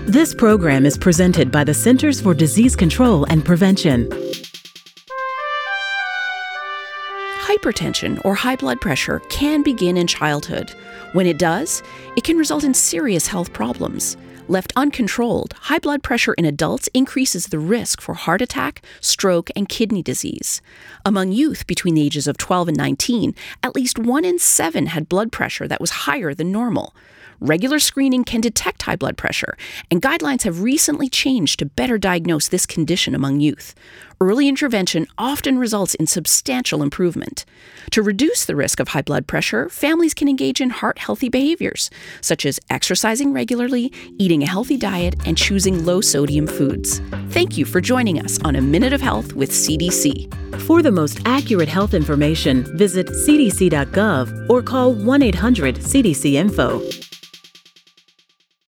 This program is presented by the Centers for Disease Control and Prevention. Hypertension or high blood pressure can begin in childhood. When it does, it can result in serious health problems. Left uncontrolled, high blood pressure in adults increases the risk for heart attack, stroke, and kidney disease. Among youth between the ages of 12 and 19, at least 1 in 7 had blood pressure that was higher than normal. Regular screening can detect high blood pressure, and guidelines have recently changed to better diagnose this condition among youth. Early intervention often results in substantial improvement. To reduce the risk of high blood pressure, families can engage in heart-healthy behaviors, such as exercising regularly, eating a healthy diet, and choosing low-sodium foods. Thank you for joining us on A Minute of Health with CDC. For the most accurate health information, visit cdc.gov or call 1-800-CDC-INFO.